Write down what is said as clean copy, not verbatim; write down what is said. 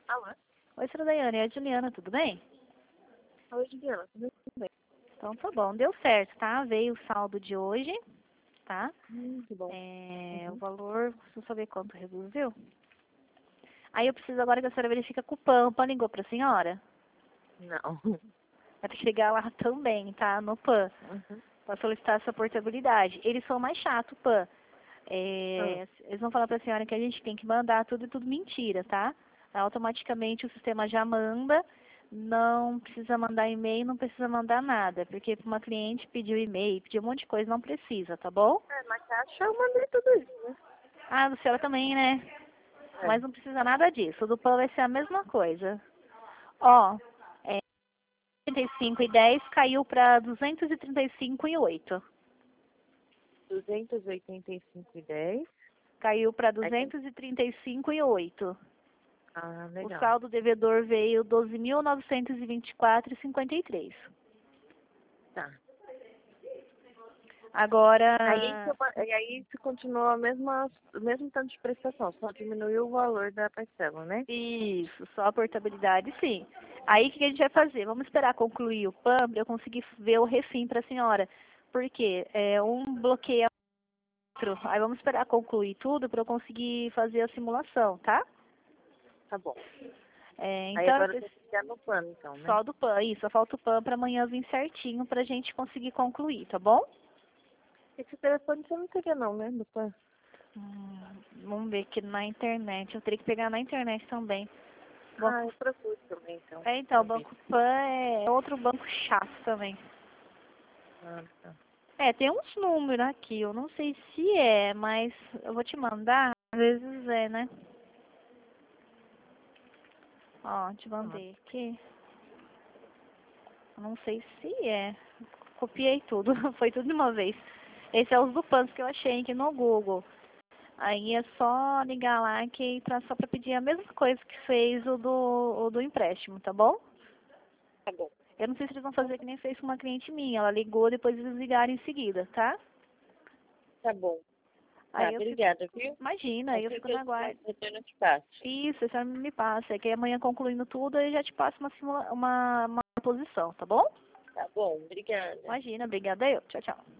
Alô? Oi, senhora Daiane, é a Juliana, tudo bem? Oi, Juliana, tudo bem? Então tá bom, deu certo, tá? Veio o saldo de hoje, tá? Que bom. O valor, preciso saber quanto reduziu. Aí eu preciso agora que a senhora verifique com o PAN. O PAN ligou pra senhora? Não. Vai ter que ligar lá também, tá? No PAN, pra solicitar essa portabilidade. Eles são mais chatos, o PAN. Eles vão falar pra senhora que a gente tem que mandar tudo e tudo mentira, tá? Automaticamente o sistema já manda, não precisa mandar e-mail, não precisa mandar nada, porque uma cliente pediu e-mail, pediu um monte de coisa, não precisa, tá bom? Na caixa eu mandei tudo isso, né? Ah, do senhora também, né? Mas não precisa nada disso, o do PAN vai ser a mesma coisa. Ó, 35,10 caiu pra 235,8. 285,10. Caiu pra Aí tem... 235,8. Ah, O legal. saldo devedor veio 12.924,53. Tá. Agora, E aí isso continua o mesmo tanto de prestação, só diminuiu o valor da parcela, né? isso, só a portabilidade, sim. Aí o que a gente vai fazer? Vamos esperar concluir o PAN para eu conseguir ver o refim para a senhora. Porque um bloqueia o outro. Aí vamos esperar concluir tudo para eu conseguir fazer a simulação, tá? Tá bom. Aí Então, agora tem que ficar no plano, então, né? só do PAN, isso, só falta o PAN para amanhã vir certinho para a gente conseguir concluir, tá bom? Esse telefone você não teria não, né? Do plano. Vamos ver aqui na internet. Eu teria que pegar na internet também. Ah, eu procuro também, então. Então, o Banco Pan é outro banco chato também. Ah, tá. Tem uns números aqui, eu não sei se mas eu vou te mandar, às vezes né? Ó, te mandei aqui. Eu não sei se Copiei tudo, foi tudo de uma vez. Esse é os do PAN que eu achei aqui no Google. Aí é só ligar lá só pra pedir a mesma coisa que fez o do empréstimo, tá bom? Tá bom. Eu não sei se eles vão fazer que nem fez com uma cliente minha. Ela ligou, depois eles ligaram em seguida, tá? Tá bom. Tá, Aí eu fico, obrigada, viu? imagina, aí eu Assim fico que eu na tiver guarda. esse retorno, eu te passo. Isso, você me passa. É que amanhã concluindo tudo, eu já te passo uma posição, tá bom? Tá bom, obrigada. Imagina, obrigada eu. Tchau, tchau.